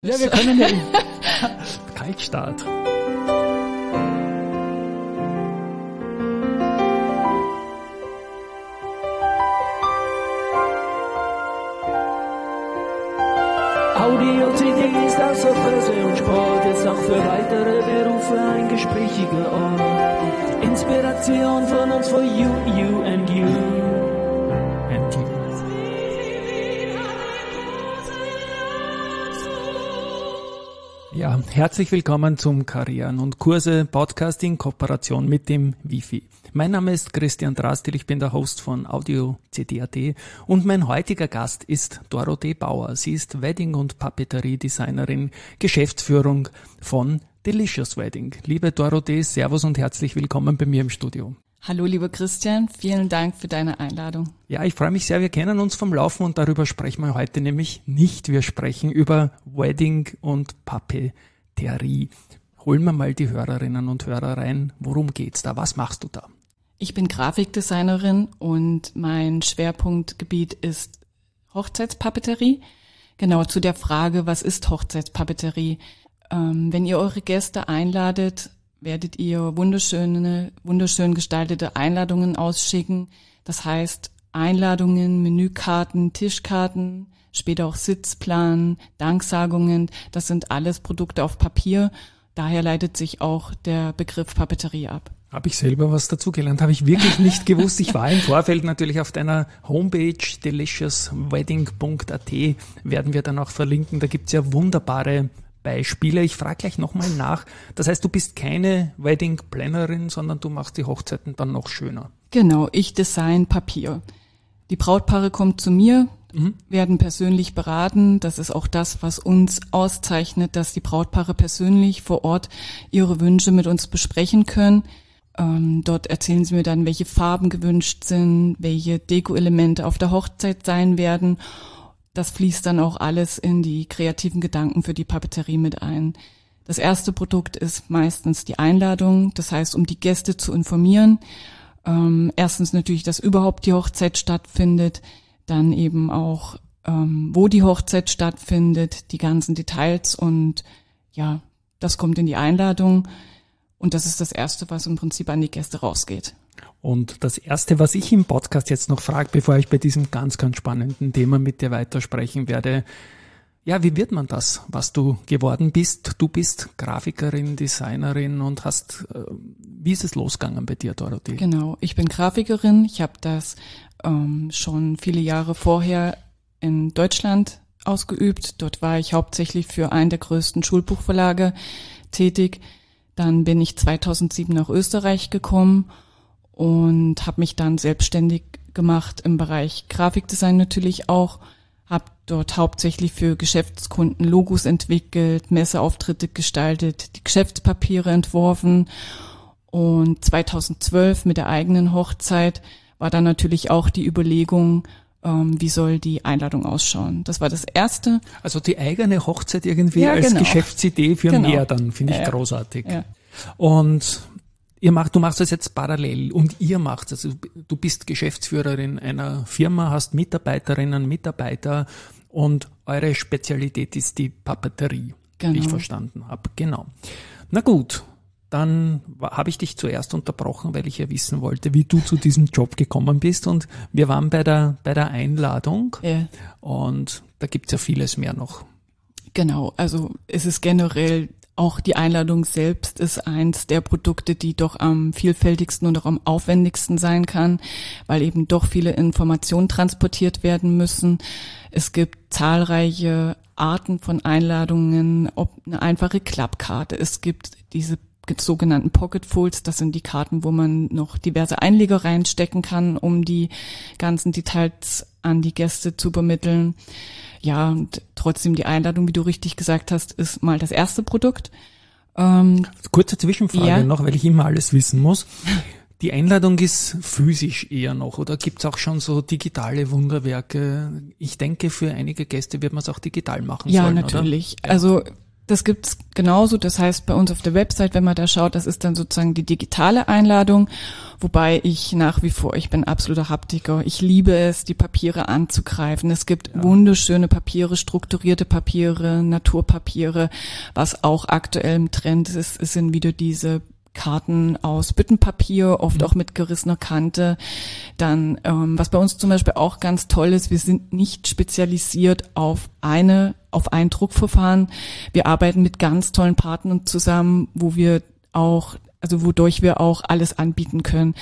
Ja, wir können ja. Kaltstart. Audio-CDs außer Presse und Sport ist auch für weitere Berufe ein gesprächiger Ort. Inspiration von uns for you, you and you. And you. Ja, herzlich willkommen zum Karrieren- und Kurse-Podcast in Kooperation mit dem Wifi. Mein Name ist Christian Drastil, ich bin der Host von Audio-CD.at und mein heutiger Gast ist Dorothee Bauer. Sie ist Wedding- und Papeterie-Designerin, Geschäftsführung von Delicious Wedding. Liebe Dorothee, Servus und herzlich willkommen bei mir im Studio. Hallo lieber Christian, vielen Dank für deine Einladung. Ja, ich freue mich sehr, wir kennen uns vom Laufen und darüber sprechen wir heute nämlich nicht. Wir sprechen über Wedding und Papeterie. Holen wir mal die Hörerinnen und Hörer rein. Worum geht's da? Was machst du da? Ich bin Grafikdesignerin und mein Schwerpunktgebiet ist Hochzeitspapeterie. Genau zu der Frage, was ist Hochzeitspapeterie? Wenn ihr eure Gäste einladet, werdet ihr wunderschön gestaltete Einladungen ausschicken. Das heißt Einladungen, Menükarten, Tischkarten, später auch Sitzplan, Danksagungen. Das sind alles Produkte auf Papier. Daher leitet sich auch der Begriff Papeterie ab. Habe ich selber was dazugelernt, habe ich wirklich nicht gewusst. Ich war im Vorfeld natürlich auf deiner Homepage deliciouswedding.at, werden wir dann auch verlinken. Da gibt's ja wunderbare Beispiele. Ich frage gleich nochmal nach. Das heißt, du bist keine Wedding-Plannerin, sondern du machst die Hochzeiten dann noch schöner. Genau, ich design Papier. Die Brautpaare kommen zu mir, werden persönlich beraten. Das ist auch das, was uns auszeichnet, dass die Brautpaare persönlich vor Ort ihre Wünsche mit uns besprechen können. Dort erzählen sie mir dann, welche Farben gewünscht sind, welche Deko-Elemente auf der Hochzeit sein werden. Das fließt dann auch alles in die kreativen Gedanken für die Papeterie mit ein. Das erste Produkt ist meistens die Einladung, das heißt, um die Gäste zu informieren. Erstens natürlich, dass überhaupt die Hochzeit stattfindet, dann eben auch, wo die Hochzeit stattfindet, die ganzen Details und ja, das kommt in die Einladung und das ist das Erste, was im Prinzip an die Gäste rausgeht. Und das Erste, was ich im Podcast jetzt noch frage, bevor ich bei diesem ganz, ganz spannenden Thema mit dir weitersprechen werde, ja, wie wird man das, was du geworden bist? Du bist Grafikerin, Designerin und wie ist es losgegangen bei dir, Dorothee? Genau, ich bin Grafikerin. Ich habe das schon viele Jahre vorher in Deutschland ausgeübt. Dort war ich hauptsächlich für einen der größten Schulbuchverlage tätig. Dann bin ich 2007 nach Österreich gekommen und habe mich dann selbstständig gemacht im Bereich Grafikdesign natürlich auch, habe dort hauptsächlich für Geschäftskunden Logos entwickelt, Messeauftritte gestaltet, die Geschäftspapiere entworfen und 2012 mit der eigenen Hochzeit war dann natürlich auch die Überlegung, wie soll die Einladung ausschauen. Das war das Erste. Also die eigene Hochzeit irgendwie ja, als genau. Geschäftsidee für mehr dann, finde ich großartig. Ja. Und du machst das jetzt parallel und ihr macht es. Also du bist Geschäftsführerin einer Firma, hast Mitarbeiterinnen, Mitarbeiter und eure Spezialität ist die Papeterie, wie ich verstanden habe. Genau. Na gut, dann habe ich dich zuerst unterbrochen, weil ich ja wissen wollte, wie du zu diesem Job gekommen bist und wir waren bei der Einladung und da gibt's ja vieles mehr noch. Genau, also es ist generell auch die Einladung selbst ist eins der Produkte, die doch am vielfältigsten und auch am aufwendigsten sein kann, weil eben doch viele Informationen transportiert werden müssen. Es gibt zahlreiche Arten von Einladungen, ob eine einfache Klappkarte. Es gibt diese sogenannten Pocket Folds, das sind die Karten, wo man noch diverse Einleger reinstecken kann, um die ganzen Details an die Gäste zu übermitteln. Ja, und trotzdem die Einladung, wie du richtig gesagt hast, ist mal das erste Produkt. Kurze Zwischenfrage noch, weil ich immer alles wissen muss. Die Einladung ist physisch eher noch oder gibt's auch schon so digitale Wunderwerke? Ich denke, für einige Gäste wird man es auch digital machen sollen, natürlich. Oder? Ja. Also Das gibt's genauso. Das heißt, bei uns auf der Website, wenn man da schaut, das ist dann sozusagen die digitale Einladung. Wobei ich nach wie vor, ich bin absoluter Haptiker. Ich liebe es, die Papiere anzugreifen. Es gibt wunderschöne Papiere, strukturierte Papiere, Naturpapiere. Was auch aktuell im Trend ist, sind wieder diese Karten aus Büttenpapier, oft auch mit gerissener Kante. Dann, was bei uns zum Beispiel auch ganz toll ist, wir sind nicht spezialisiert auf ein Druckverfahren. Wir arbeiten mit ganz tollen Partnern zusammen, wodurch wir auch alles anbieten können.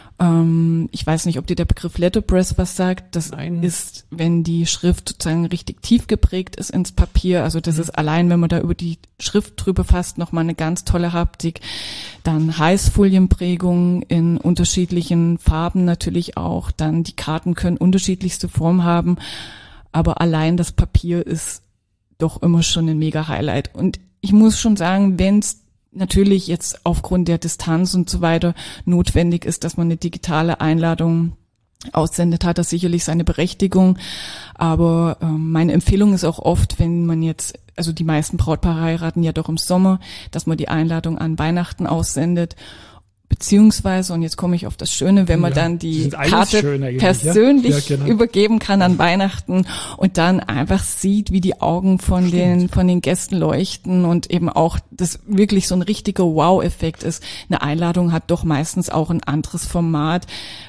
Ich weiß nicht, ob dir der Begriff Letterpress was sagt. Das ist, wenn die Schrift sozusagen richtig tief geprägt ist ins Papier. Also das ist allein, wenn man da über die Schrift drüber fasst, nochmal eine ganz tolle Haptik. Dann Heißfolienprägung in unterschiedlichen Farben natürlich auch. Dann die Karten können unterschiedlichste Formen haben. Aber allein das Papier ist doch immer schon ein mega Highlight. Und ich muss schon sagen, wenn es natürlich jetzt aufgrund der Distanz und so weiter notwendig ist, dass man eine digitale Einladung aussendet, hat das sicherlich seine Berechtigung. Aber meine Empfehlung ist auch oft, wenn man jetzt, also die meisten Brautpaare heiraten ja doch im Sommer, dass man die Einladung an Weihnachten aussendet. Beziehungsweise, und jetzt komme ich auf das Schöne, wenn man dann die Karte persönlich übergeben kann an Weihnachten und dann einfach sieht, wie die Augen von den Gästen leuchten und eben auch das wirklich so ein richtiger Wow-Effekt ist. Eine Einladung hat doch meistens auch ein anderes Format,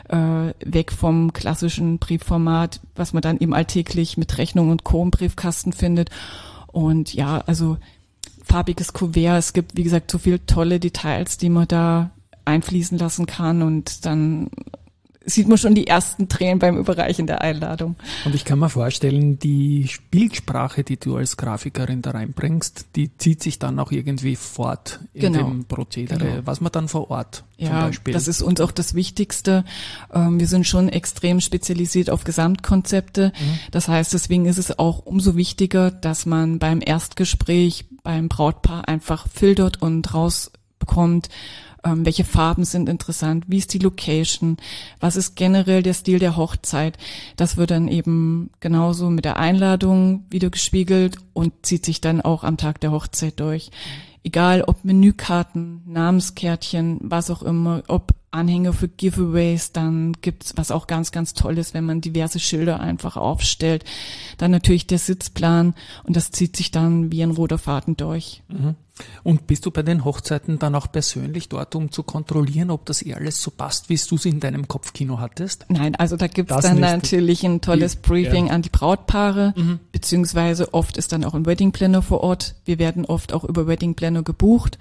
weg vom klassischen Briefformat, was man dann eben alltäglich mit Rechnung und Co. im Briefkasten findet. Und ja, also farbiges Kuvert, es gibt, wie gesagt, so viele tolle Details, die man da einfließen lassen kann und dann sieht man schon die ersten Tränen beim Überreichen der Einladung. Und ich kann mir vorstellen, die Bildsprache, die du als Grafikerin da reinbringst, die zieht sich dann auch irgendwie fort in dem Prozedere, was man dann vor Ort zum Beispiel. Das ist uns auch das Wichtigste. Wir sind schon extrem spezialisiert auf Gesamtkonzepte. Das heißt, deswegen ist es auch umso wichtiger, dass man beim Erstgespräch beim Brautpaar einfach filtert und rausbekommt, welche Farben sind interessant, wie ist die Location, was ist generell der Stil der Hochzeit. Das wird dann eben genauso mit der Einladung wieder gespiegelt und zieht sich dann auch am Tag der Hochzeit durch. Egal ob Menükarten, Namenskärtchen, was auch immer, ob Anhänger für Giveaways, dann gibt's was auch ganz, ganz toll ist, wenn man diverse Schilder einfach aufstellt. Dann natürlich der Sitzplan und das zieht sich dann wie ein roter Faden durch. Und bist du bei den Hochzeiten dann auch persönlich dort, um zu kontrollieren, ob das alles so passt, wie du es in deinem Kopfkino hattest? Nein, also da gibt's dann natürlich ein tolles Briefing an die Brautpaare, beziehungsweise oft ist dann auch ein Wedding Planner vor Ort. Wir werden oft auch über Wedding Planner gebucht.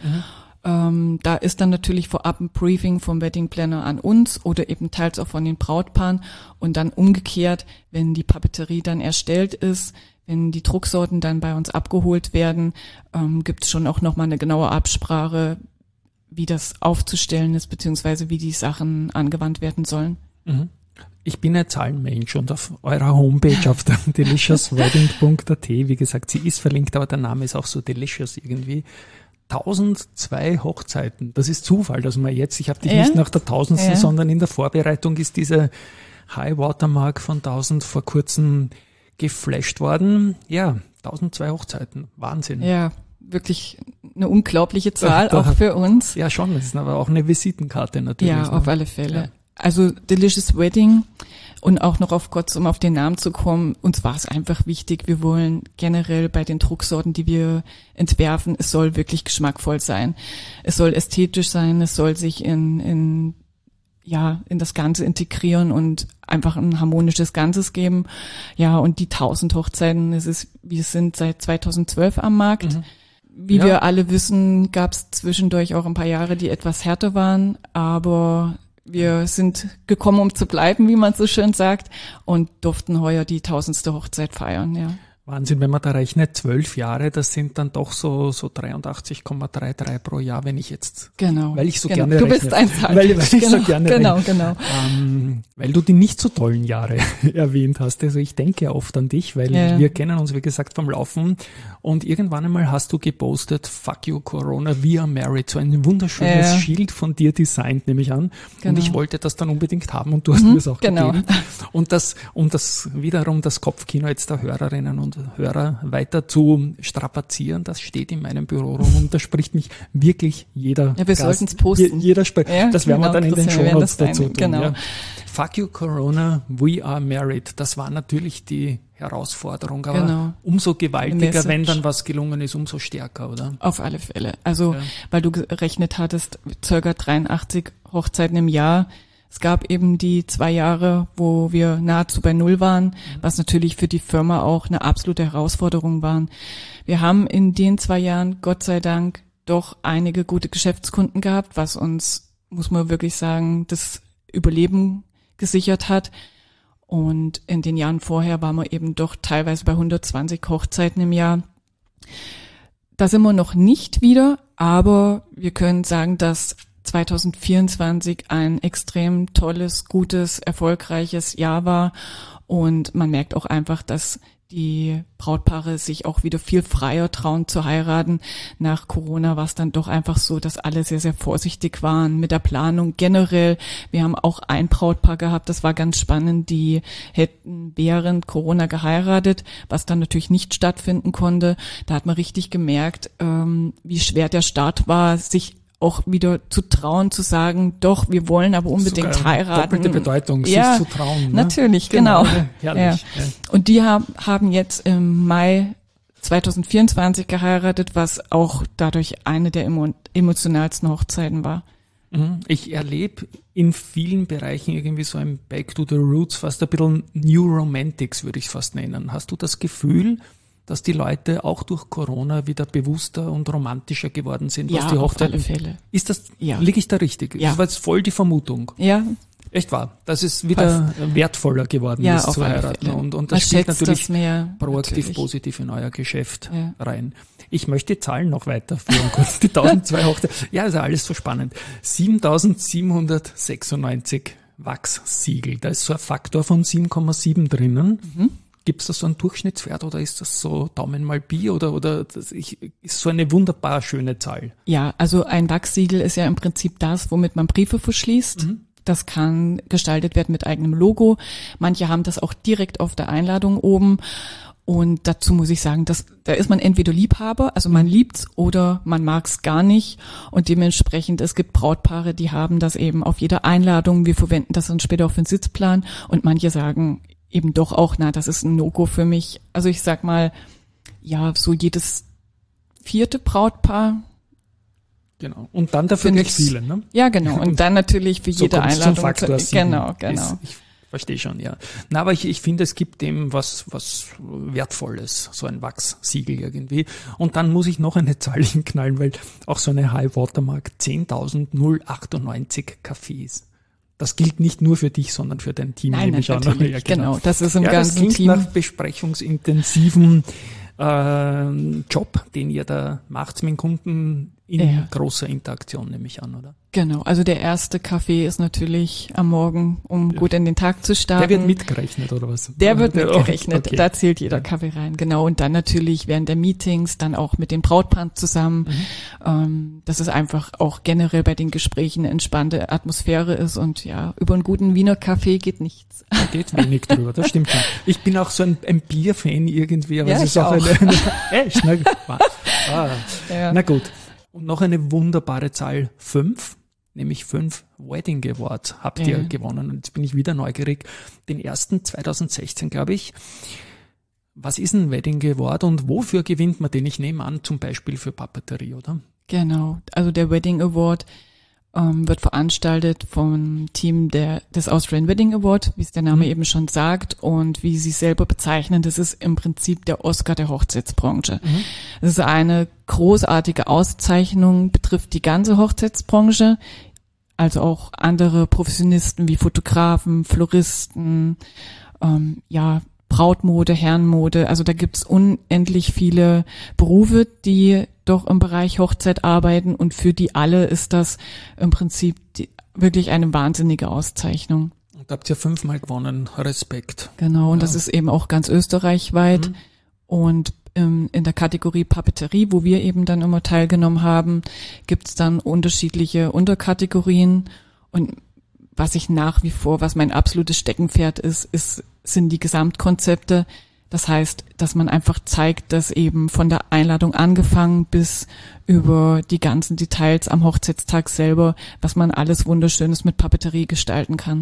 Da ist dann natürlich vorab ein Briefing vom Wedding Planner an uns oder eben teils auch von den Brautpaaren und dann umgekehrt, wenn die Papeterie dann erstellt ist, wenn die Drucksorten dann bei uns abgeholt werden, gibt es schon auch nochmal eine genaue Absprache, wie das aufzustellen ist, beziehungsweise wie die Sachen angewandt werden sollen. Ich bin ein Zahlenmensch und auf eurer Homepage, auf der deliciouswedding.at, wie gesagt, sie ist verlinkt, aber der Name ist auch so delicious irgendwie. 1002 Hochzeiten. Das ist Zufall, dass man jetzt, ich habe dich nicht nach der 1000. Sondern in der Vorbereitung ist diese High Watermark von 1000 vor kurzem geflasht worden. Ja, 1002 Hochzeiten. Wahnsinn. Ja, wirklich eine unglaubliche Zahl, auch für uns. Ja, schon. Das ist aber auch eine Visitenkarte natürlich. Ja, auf alle Fälle. Ja. Also Delicious Wedding und auch noch um auf den Namen zu kommen, uns war es einfach wichtig, wir wollen generell bei den Drucksorten, die wir entwerfen, es soll wirklich geschmackvoll sein. Es soll ästhetisch sein, es soll sich in das Ganze integrieren und einfach ein harmonisches Ganzes geben. Ja, und die 1000 Hochzeiten, wir sind seit 2012 am Markt. Wie wir alle wissen, gab es zwischendurch auch ein paar Jahre, die etwas härter waren, aber wir sind gekommen, um zu bleiben, wie man so schön sagt, und durften heuer die 1000. Hochzeit feiern, ja. Wahnsinn, wenn man da rechnet, 12 Jahre, das sind dann doch so 83,33 pro Jahr, wenn ich jetzt, weil ich so gerne rechne. Du bist ein Zahlen. Weil ich so gerne rechne. Genau. Weil du die nicht so tollen Jahre erwähnt hast. Also ich denke oft an dich, weil wir kennen uns, wie gesagt, vom Laufen und irgendwann einmal hast du gepostet, fuck you Corona, we are married, so ein wunderschönes Schild von dir designt, nehme ich an. Und ich wollte das dann unbedingt haben und du hast mir es auch gegeben. Und um das wiederum das Kopfkino jetzt der Hörerinnen und Hörer weiter zu strapazieren. Das steht in meinem Büro rum und da spricht mich wirklich jeder Ja, wir sollten es posten. Jeder spricht. Ja, das werden wir dann in den Shownotes dazu tun. Genau. Ja. Fuck you Corona, we are married. Das war natürlich die Herausforderung, aber umso gewaltiger, wenn dann was gelungen ist, umso stärker, oder? Auf alle Fälle. Also, weil du gerechnet hattest, ca. 83 Hochzeiten im Jahr. Es gab eben die 2 Jahre, wo wir nahezu bei Null waren, was natürlich für die Firma auch eine absolute Herausforderung war. Wir haben in den 2 Jahren, Gott sei Dank, doch einige gute Geschäftskunden gehabt, was uns, muss man wirklich sagen, das Überleben gesichert hat. Und in den Jahren vorher waren wir eben doch teilweise bei 120 Hochzeiten im Jahr. Da sind wir noch nicht wieder, aber wir können sagen, dass 2024 ein extrem tolles, gutes, erfolgreiches Jahr war. Und man merkt auch einfach, dass die Brautpaare sich auch wieder viel freier trauen zu heiraten. Nach Corona war es dann doch einfach so, dass alle sehr, sehr vorsichtig waren mit der Planung generell. Wir haben auch ein Brautpaar gehabt, das war ganz spannend, die hätten während Corona geheiratet, was dann natürlich nicht stattfinden konnte. Da hat man richtig gemerkt, wie schwer der Start war, sich auch wieder zu trauen, zu sagen, doch, wir wollen aber unbedingt sogar heiraten. Doppelte Bedeutung, sich zu trauen. Ne? Natürlich, genau. Herrlich. Ja. Und die haben jetzt im Mai 2024 geheiratet, was auch dadurch eine der emotionalsten Hochzeiten war. Ich erlebe in vielen Bereichen irgendwie so ein Back to the Roots, fast ein bisschen New Romantics, würde ich es fast nennen. Hast du das Gefühl, dass die Leute auch durch Corona wieder bewusster und romantischer geworden sind, was die Hochzeit? Auf alle Fälle. Ist das, liege ich da richtig? Ja. Das war jetzt voll die Vermutung. Ja. Echt wahr, dass es wieder wertvoller geworden ist zu heiraten. Und das spielt natürlich proaktiv positiv in euer Geschäft rein. Ich möchte die Zahlen noch weiterführen, kurz die 1002 Hochzeiten. Ja, ist alles so spannend. 7796 Wachssiegel. Da ist so ein Faktor von 7,7 drinnen. Gibt es da so einen Durchschnittswert oder ist das so Daumen mal Pi oder ist so eine wunderbar schöne Zahl? Ja, also ein Wachssiegel ist ja im Prinzip das, womit man Briefe verschließt. Das kann gestaltet werden mit eigenem Logo. Manche haben das auch direkt auf der Einladung oben. Und dazu muss ich sagen, da ist man entweder Liebhaber, also man liebt's oder man mag's gar nicht. Und dementsprechend, es gibt Brautpaare, die haben das eben auf jeder Einladung. Wir verwenden das dann später auf den Sitzplan. Und manche sagen eben doch auch, das ist ein No-Go für mich. Also ich sag mal, ja, so jedes 4. Brautpaar. Genau. Und dann dafür gleich viele, ne? Ja, genau. Und dann natürlich für so jede Einladung. Zum Faktor 7. Genau. Ich verstehe schon, ja. Na, aber ich finde, es gibt dem was Wertvolles, so ein Wachssiegel irgendwie. Und dann muss ich noch eine Zahl hinknallen, weil auch so eine High-Watermark 10.098 Cafés. Das gilt nicht nur für dich, sondern für dein Team. Nein, natürlich, ja, genau. Das ist im ganzen das Team. Das nach besprechungsintensiven Job, den ihr da macht mit Kunden in großer Interaktion, nehme ich an, oder? Genau, also der erste Kaffee ist natürlich am Morgen, um gut in den Tag zu starten. Der wird mitgerechnet, oder was? Der wird mitgerechnet, okay. Da zählt jeder Kaffee rein, genau. Und dann natürlich während der Meetings, dann auch mit dem Brautpaar zusammen, dass es einfach auch generell bei den Gesprächen eine entspannte Atmosphäre ist und ja, über einen guten Wiener Kaffee geht nichts. Da geht wenig drüber, das stimmt schon. Ich bin auch so ein Bier-Fan irgendwie, aber ja, es ist auch echt, ne? Ja. Na gut. Und noch eine wunderbare Zahl 5, nämlich 5 Wedding Awards habt ihr gewonnen. Und jetzt bin ich wieder neugierig. Den ersten 2016, glaube ich. Was ist ein Wedding Award und wofür gewinnt man den? Ich nehme an, zum Beispiel für Papeterie, oder? Genau. Also der Wedding Award wird veranstaltet vom Team des Austrian Wedding Award, wie es der Name eben schon sagt und wie sie selber bezeichnen, das ist im Prinzip der Oscar der Hochzeitsbranche. Das ist eine großartige Auszeichnung, betrifft die ganze Hochzeitsbranche, also auch andere Professionisten wie Fotografen, Floristen, Brautmode, Herrenmode, also da gibt's unendlich viele Berufe, die doch im Bereich Hochzeit arbeiten und für die alle ist das im Prinzip wirklich eine wahnsinnige Auszeichnung. Und habt ihr 5-mal gewonnen, Respekt. Genau, und das ist eben auch ganz österreichweit und in der Kategorie Papeterie, wo wir eben dann immer teilgenommen haben, gibt's dann unterschiedliche Unterkategorien und was mein absolutes Steckenpferd sind die Gesamtkonzepte. Das heißt, dass man einfach zeigt, dass eben von der Einladung angefangen bis über die ganzen Details am Hochzeitstag selber, was man alles Wunderschönes mit Papeterie gestalten kann.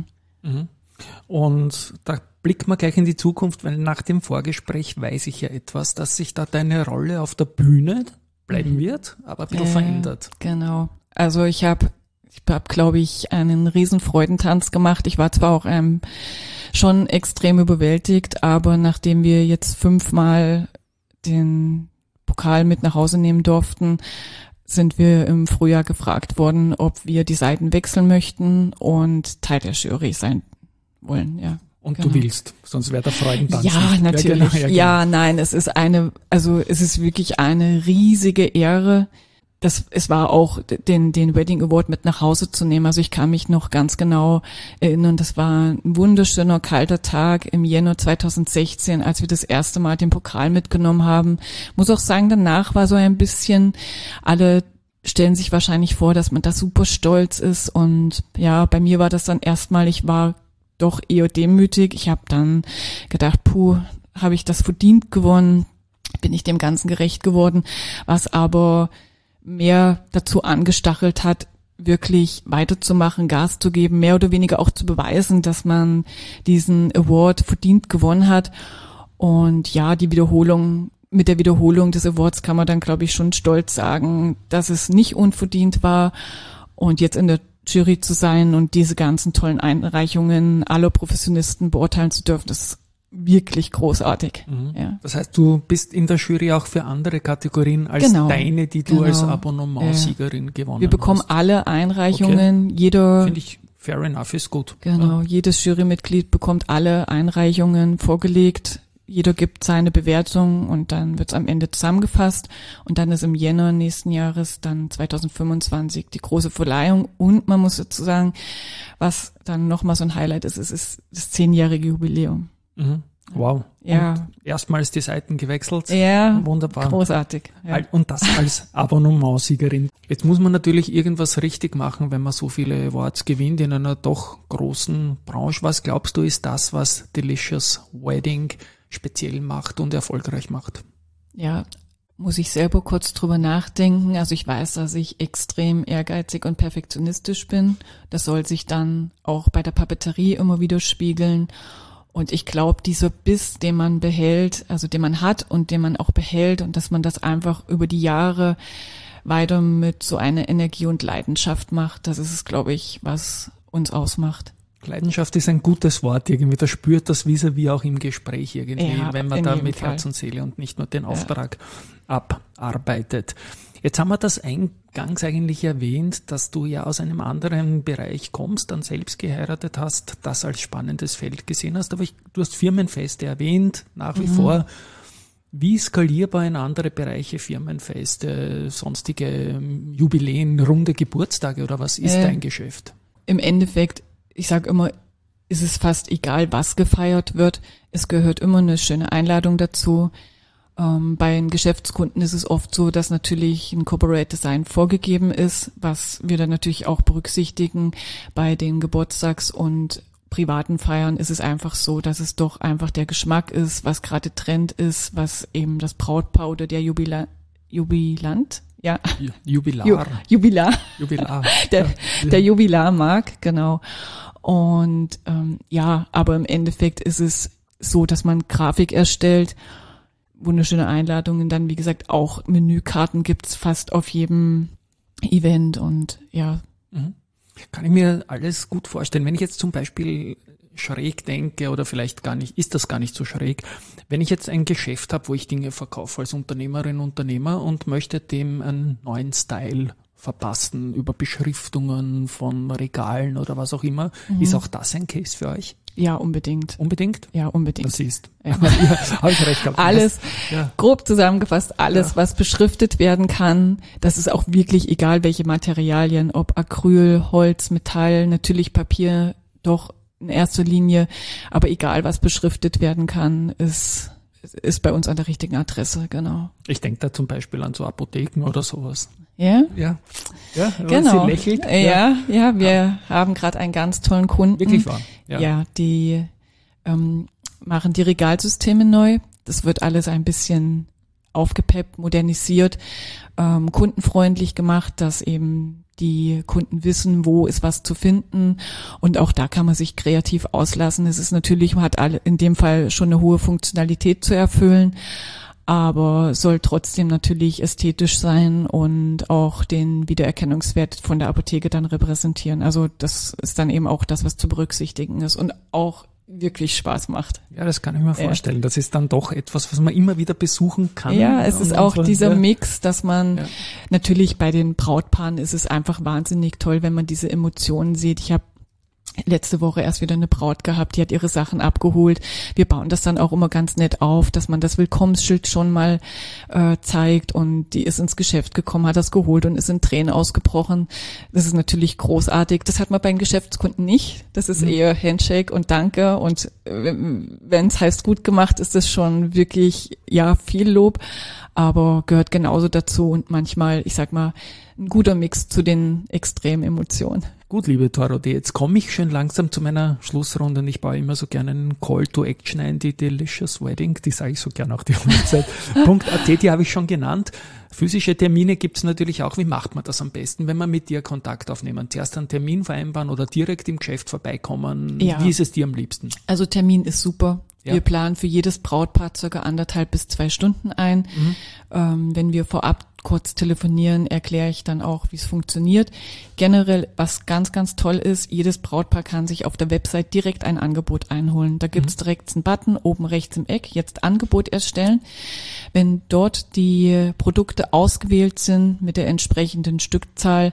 Und da blicken wir gleich in die Zukunft, weil nach dem Vorgespräch weiß ich ja etwas, dass sich da deine Rolle auf der Bühne bleiben wird, aber ein bisschen verändert. Genau. Also ich habe, glaube ich, einen riesen Freudentanz gemacht. Ich war zwar auch schon extrem überwältigt, aber nachdem wir jetzt 5-mal den Pokal mit nach Hause nehmen durften, sind wir im Frühjahr gefragt worden, ob wir die Seiten wechseln möchten und Teil der Jury sein wollen, ja. Und du willst, sonst wäre der Freudentanz. Ja, nicht. natürlich. Ja, genau. Ja, nein, es ist wirklich eine riesige Ehre. Es war auch den Wedding Award mit nach Hause zu nehmen. Also ich kann mich noch ganz genau erinnern, das war ein wunderschöner, kalter Tag im Jänner 2016, als wir das erste Mal den Pokal mitgenommen haben. Muss auch sagen, danach war so ein bisschen, alle stellen sich wahrscheinlich vor, dass man da super stolz ist. Und ja, bei mir war das dann erstmal, ich war doch eher demütig. Ich habe dann gedacht, habe ich das verdient gewonnen? Bin ich dem Ganzen gerecht geworden? Was aber mehr dazu angestachelt hat, wirklich weiterzumachen, Gas zu geben, mehr oder weniger auch zu beweisen, dass man diesen Award verdient gewonnen hat. Und ja, mit der Wiederholung des Awards kann man dann, glaube ich, schon stolz sagen, dass es nicht unverdient war. Und jetzt in der Jury zu sein und diese ganzen tollen Einreichungen aller Professionisten beurteilen zu dürfen, das ist wirklich großartig. Ja. Das heißt, du bist in der Jury auch für andere Kategorien als deine, die du als Abonnementsiegerin gewonnen hast. Wir bekommen alle Einreichungen, jeder... Finde ich, fair enough, ist gut. Genau, jedes Jurymitglied bekommt alle Einreichungen vorgelegt, jeder gibt seine Bewertung und dann wird's am Ende zusammengefasst und dann ist im Jänner nächsten Jahres, dann 2025, die große Verleihung und man muss dazu sagen, was dann nochmal so ein Highlight ist das 10-jährige Jubiläum. Wow. Ja. Und erstmals die Seiten gewechselt. Ja. Wunderbar. Großartig. Ja. Und das als Abonnementsiegerin. Jetzt muss man natürlich irgendwas richtig machen, wenn man so viele Awards gewinnt in einer doch großen Branche. Was glaubst du, ist das, was Delicious Wedding speziell macht und erfolgreich macht? Ja, muss ich selber kurz drüber nachdenken. Also ich weiß, dass ich extrem ehrgeizig und perfektionistisch bin. Das soll sich dann auch bei der Papeterie immer wieder spiegeln. Und ich glaube, dieser Biss, den man behält, also den man hat und den man auch behält und dass man das einfach über die Jahre weiter mit so einer Energie und Leidenschaft macht, das ist es, glaube ich, was uns ausmacht. Leidenschaft ist ein gutes Wort irgendwie, da spürt das vis-à-vis auch im Gespräch irgendwie, ja, wenn man da mit Herz und Seele und nicht nur den Auftrag abarbeitet. Jetzt haben wir das eingangs eigentlich erwähnt, dass du ja aus einem anderen Bereich kommst, dann selbst geheiratet hast, das als spannendes Feld gesehen hast, aber du hast Firmenfeste erwähnt, nach wie vor. Wie skalierbar in andere Bereiche, Firmenfeste, sonstige Jubiläen, runde Geburtstage oder was ist dein Geschäft? Im Endeffekt, ich sage immer, ist es fast egal, was gefeiert wird. Es gehört immer eine schöne Einladung dazu. Bei den Geschäftskunden ist es oft so, dass natürlich ein Corporate Design vorgegeben ist, was wir dann natürlich auch berücksichtigen. Bei den Geburtstags- und privaten Feiern ist es einfach so, dass es doch einfach der Geschmack ist, was gerade Trend ist, was eben das Brautpaar oder der Jubilar. Der Jubilar mag, genau. Und aber im Endeffekt ist es so, dass man Grafik erstellt, wunderschöne Einladungen, dann wie gesagt auch Menükarten gibt's fast auf jedem Event und ja. Kann ich mir alles gut vorstellen. Wenn ich jetzt zum Beispiel schräg denke oder vielleicht gar nicht, ist das gar nicht so schräg. Wenn ich jetzt ein Geschäft habe, wo ich Dinge verkaufe als Unternehmerin, Unternehmer und möchte dem einen neuen Style verpassen über Beschriftungen von Regalen oder was auch immer, ist auch das ein Case für euch? Ja, unbedingt. Unbedingt? Ja, unbedingt. Das ist. Ja. Habe ich recht gehabt. Alles, grob zusammengefasst, was beschriftet werden kann. Das ist auch wirklich egal, welche Materialien, ob Acryl, Holz, Metall, natürlich Papier, doch in erster Linie. Aber egal, was beschriftet werden kann, ist bei uns an der richtigen Adresse, genau. Ich denke da zum Beispiel an so Apotheken oder sowas. Ja? Ja, genau. Sie lächelt. Ja, wir haben gerade einen ganz tollen Kunden. Wirklich wahr. Ja, die machen die Regalsysteme neu. Das wird alles ein bisschen aufgepeppt, modernisiert, kundenfreundlich gemacht, dass eben die Kunden wissen, wo ist was zu finden, und auch da kann man sich kreativ auslassen. Es ist natürlich, man hat in dem Fall schon eine hohe Funktionalität zu erfüllen, aber soll trotzdem natürlich ästhetisch sein und auch den Wiedererkennungswert von der Apotheke dann repräsentieren. Also das ist dann eben auch das, was zu berücksichtigen ist und auch wirklich Spaß macht. Ja, das kann ich mir vorstellen. Das ist dann doch etwas, was man immer wieder besuchen kann. Ja, es ist auch dieser Mix, dass man natürlich bei den Brautpaaren ist es einfach wahnsinnig toll, wenn man diese Emotionen sieht. Ich habe letzte Woche erst wieder eine Braut gehabt, die hat ihre Sachen abgeholt. Wir bauen das dann auch immer ganz nett auf, dass man das Willkommensschild schon mal zeigt, und die ist ins Geschäft gekommen, hat das geholt und ist in Tränen ausgebrochen. Das ist natürlich großartig. Das hat man bei den Geschäftskunden nicht. Das ist eher Handshake und Danke, und wenn es heißt gut gemacht, ist das schon wirklich, viel Lob, aber gehört genauso dazu und manchmal, ich sag mal, ein guter Mix zu den extremen Emotionen. Gut, liebe Dorothee, jetzt komme ich schon langsam zu meiner Schlussrunde, und ich baue immer so gerne einen Call to Action ein, die Delicious Wedding, die sage ich so gerne auch die Website.at, die habe ich schon genannt. Physische Termine gibt es natürlich auch. Wie macht man das am besten, wenn wir mit dir Kontakt aufnehmen? Zuerst einen Termin vereinbaren oder direkt im Geschäft vorbeikommen? Ja. Wie ist es dir am liebsten? Also Termin ist super. Ja. Wir planen für jedes Brautpaar ca. 1,5 bis 2 Stunden ein. Wenn wir vorab kurz telefonieren, erkläre ich dann auch, wie es funktioniert. Generell, was ganz, ganz toll ist, jedes Brautpaar kann sich auf der Website direkt ein Angebot einholen. Da gibt's direkt einen Button oben rechts im Eck, jetzt Angebot erstellen. Wenn dort die Produkte ausgewählt sind mit der entsprechenden Stückzahl,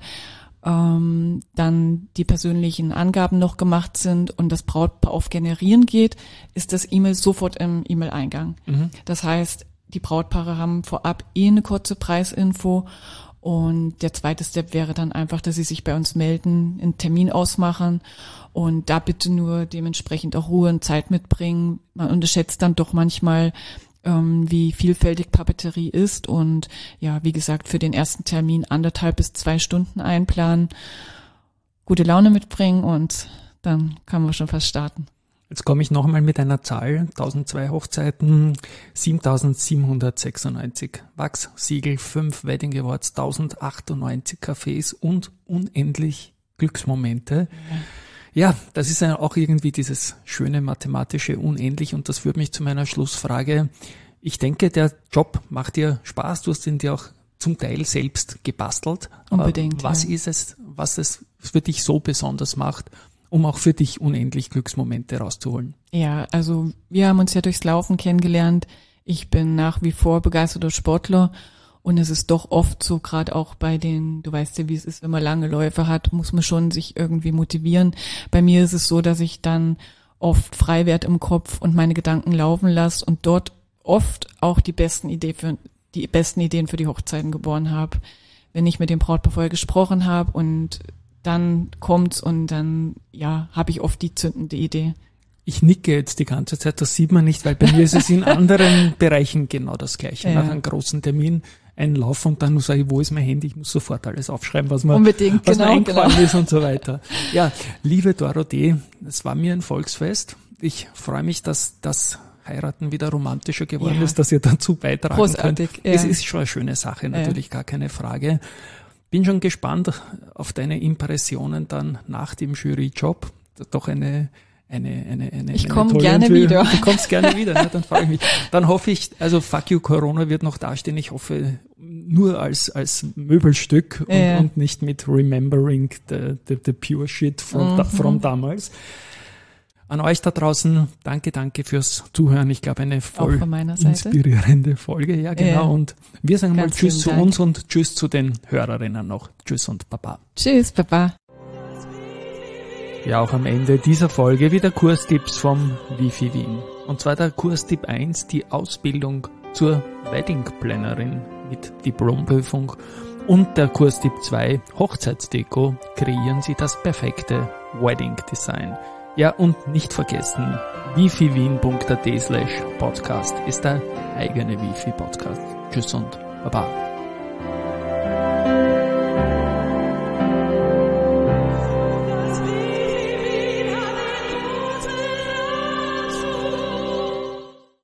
dann die persönlichen Angaben noch gemacht sind und das Brautpaar auf Generieren geht, ist das E-Mail sofort im E-Mail-Eingang. Das heißt, die Brautpaare haben vorab eine kurze Preisinfo, und der zweite Step wäre dann einfach, dass sie sich bei uns melden, einen Termin ausmachen und da bitte nur dementsprechend auch Ruhe und Zeit mitbringen. Man unterschätzt dann doch manchmal, wie vielfältig Papeterie ist, und wie gesagt, für den ersten Termin 1,5 bis 2 Stunden einplanen, gute Laune mitbringen, und dann kann man schon fast starten. Jetzt komme ich nochmal mit einer Zahl, 1002 Hochzeiten, 7.796 Wachssiegel, 5 Wedding Awards, 1098 Cafés und unendlich Glücksmomente. Ja, das ist ja auch irgendwie dieses schöne mathematische Unendlich, und das führt mich zu meiner Schlussfrage. Ich denke, der Job macht dir Spaß, du hast ihn dir auch zum Teil selbst gebastelt. Unbedingt. Was ist es, was es für dich so besonders macht, um auch für dich unendlich Glücksmomente rauszuholen? Ja, also wir haben uns ja durchs Laufen kennengelernt. Ich bin nach wie vor begeisterter Sportler. Und es ist doch oft so, gerade auch bei den, du weißt ja, wie es ist, wenn man lange Läufe hat, muss man schon sich irgendwie motivieren. Bei mir ist es so, dass ich dann oft frei werde im Kopf und meine Gedanken laufen lasse und dort oft auch die besten Ideen für die Hochzeiten geboren habe. Wenn ich mit dem Brautpaar vorher gesprochen habe und dann kommt's und dann, habe ich oft die zündende Idee. Ich nicke jetzt die ganze Zeit, das sieht man nicht, weil bei mir ist es in anderen Bereichen genau das Gleiche. Nach einem großen Termin ein Lauf und dann sage ich, wo ist mein Handy? Ich muss sofort alles aufschreiben, was mir eingefallen ist und so weiter. Ja, liebe Dorothee, es war mir ein Volksfest. Ich freue mich, dass das Heiraten wieder romantischer geworden ist, dass ihr dazu beitragen Großartig, könnt. Es ist schon eine schöne Sache, natürlich gar keine Frage. Bin schon gespannt auf deine Impressionen dann nach dem Juryjob. Doch ich komme gerne wieder. Du kommst gerne wieder, ne? Dann freue ich mich. Dann hoffe ich, also Fuck You Corona wird noch dastehen. Ich hoffe nur als Möbelstück und nicht mit Remembering the pure shit from damals. An euch da draußen, danke fürs Zuhören. Ich glaube, eine voll inspirierende Folge. Ja, genau. Und wir sagen mal Tschüss zu uns und Tschüss zu den Hörerinnen noch. Tschüss und Baba. Tschüss, Baba. Ja, auch am Ende dieser Folge wieder Kurstipps vom Wifi Wien. Und zwar der Kurstipp 1, die Ausbildung zur Wedding Plannerin mit Diplomprüfung. Und der Kurstipp 2, Hochzeitsdeko, kreieren Sie das perfekte Wedding Design. Ja, und nicht vergessen, wifiwien.at/podcast ist der eigene Wifi-Podcast. Tschüss und Baba.